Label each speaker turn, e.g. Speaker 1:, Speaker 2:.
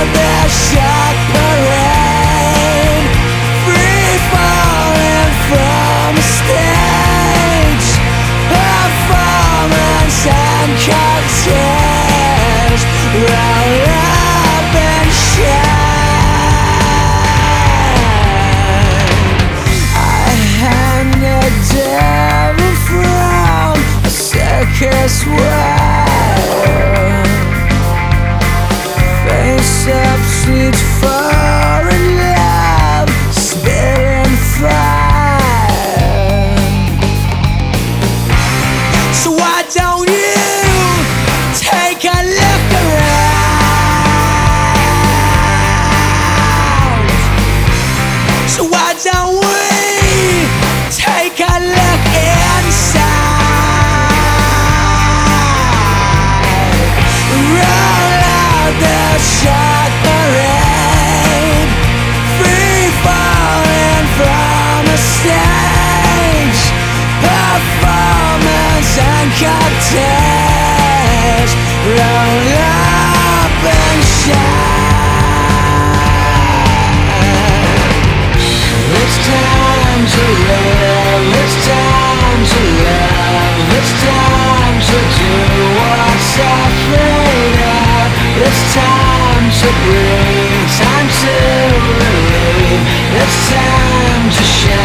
Speaker 1: the shock parade, free falling from a stage, performance and cocktails, roll up and shine. I hang the devil from a circus world, face up, sweet foreign love, spilling fire. So why don't you take a look around? So why don't we take a look inside? Roll out the shock parade, free falling from a stage, performance and cocktails, roll up and shine. It's time to live, it's time to love, it's time to do what's afraid of. It's time to breathe, time to relieve, it's time to shine.